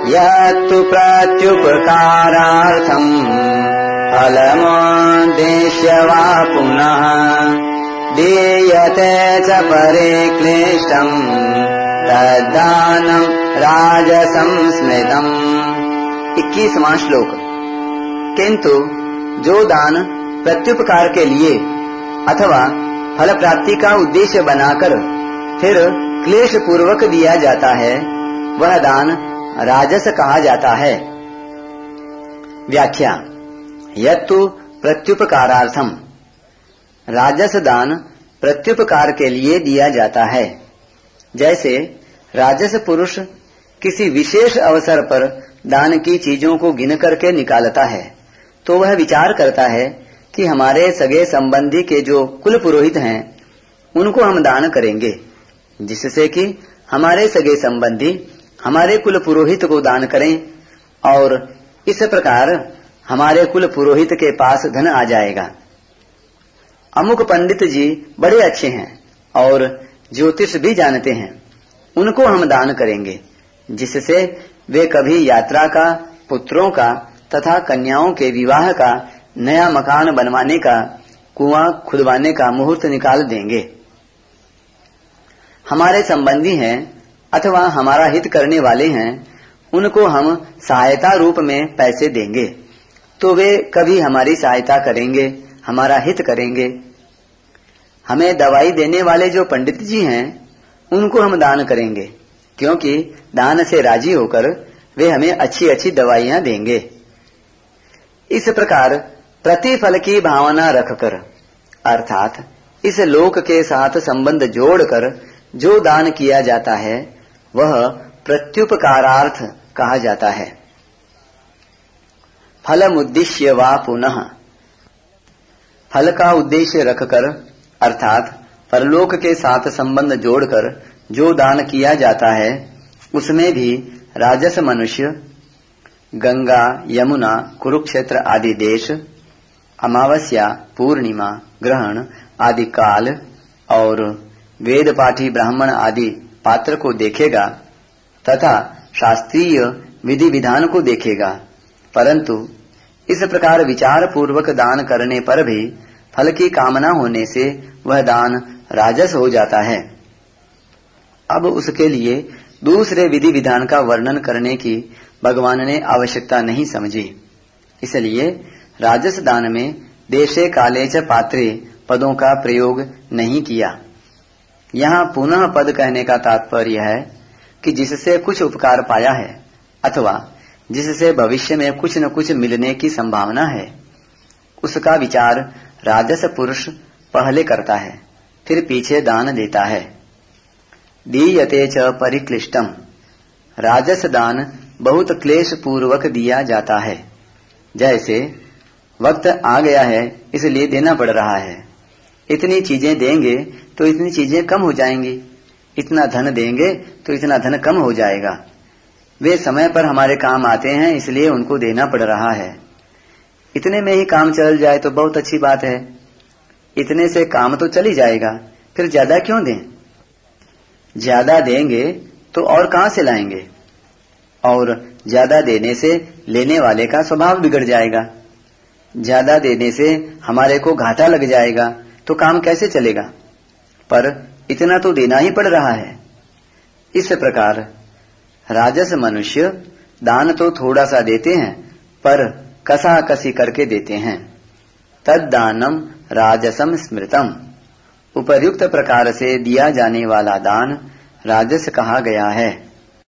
यत्तु प्रत्युपकारार्थम् फलमुद्दिश्य वा पुनः दीयते च परिक्लिष्टम् तद्दानम् राजसं स्मृतम्। 21वां श्लोक। किंतु जो दान प्रत्युपकार के लिए अथवा फल प्राप्ति का उद्देश्य बनाकर फिर क्लेश पूर्वक दिया जाता है वह दान राजस कहा जाता है। व्याख्या। यत्तु प्रत्युपकारार्थम, राजस दान प्रत्युपकार के लिए दिया जाता है। जैसे राजस पुरुष किसी विशेष अवसर पर दान की चीजों को गिन करके निकालता है तो वह विचार करता है कि हमारे सगे संबंधी के जो कुल पुरोहित हैं उनको हम दान करेंगे, जिससे कि हमारे सगे संबंधी हमारे कुल पुरोहित को दान करें और इस प्रकार हमारे कुल पुरोहित के पास धन आ जाएगा। अमुक पंडित जी बड़े अच्छे हैं और ज्योतिष भी जानते हैं, उनको हम दान करेंगे, जिससे वे कभी यात्रा का, पुत्रों का तथा कन्याओं के विवाह का, नया मकान बनवाने का, कुआं खुदवाने का मुहूर्त निकाल देंगे। हमारे संबंधी हैं अथवा हमारा हित करने वाले हैं, उनको हम सहायता रूप में पैसे देंगे तो वे कभी हमारी सहायता करेंगे, हमारा हित करेंगे। हमें दवाई देने वाले जो पंडित जी हैं उनको हम दान करेंगे, क्योंकि दान से राजी होकर वे हमें अच्छी अच्छी दवाइयां देंगे। इस प्रकार प्रतिफल की भावना रखकर अर्थात इस लोक के साथ संबंध जोड़कर जो दान किया जाता है वह प्रत्युपकारार्थ कहा जाता है। फलमुद्दिश्य वा पुनः, फल का उद्देश्य रखकर अर्थात परलोक के साथ संबंध जोड़कर जो दान किया जाता है उसमें भी राजस मनुष्य गंगा, यमुना, कुरुक्षेत्र आदि देश, अमावस्या, पूर्णिमा, ग्रहण आदि काल और वेद पाठी ब्राह्मण आदि पात्र को देखेगा तथा शास्त्रीय विधि विधान को देखेगा, परंतु इस प्रकार विचार पूर्वक दान करने पर भी फल की कामना होने से वह दान राजस हो जाता है। अब उसके लिए दूसरे विधि विधान का वर्णन करने की भगवान ने आवश्यकता नहीं समझी, इसलिए राजस दान में देशे काले च पात्रे पदों का प्रयोग नहीं किया। यहाँ पुनः पद कहने का तात्पर्य है कि जिससे कुछ उपकार पाया है अथवा जिससे भविष्य में कुछ न कुछ मिलने की संभावना है उसका विचार राजस पुरुष पहले करता है, फिर पीछे दान देता है। दीयते च परिक्लिष्टम, राजस दान बहुत क्लेश पूर्वक दिया जाता है। जैसे वक्त आ गया है इसलिए देना पड़ रहा है, इतनी चीजें देंगे तो इतनी चीजें कम हो जाएंगी, इतना धन देंगे तो इतना धन कम हो जाएगा। वे समय पर हमारे काम आते हैं इसलिए उनको देना पड़ रहा है। इतने में ही काम चल जाए तो बहुत अच्छी बात है, इतने से काम तो चल ही जाएगा, फिर ज्यादा क्यों दें? ज्यादा देंगे तो और कहां से लाएंगे, और ज्यादा देने से लेने वाले का स्वभाव बिगड़ जाएगा, ज्यादा देने से हमारे को घाटा लग जाएगा तो काम कैसे चलेगा, पर इतना तो देना ही पड़ रहा है। इस प्रकार राजस मनुष्य दान तो थोड़ा सा देते हैं पर कसा कसी करके देते हैं। तद्दानम राजसम स्मृतम, उपर्युक्त प्रकार से दिया जाने वाला दान राजस कहा गया है।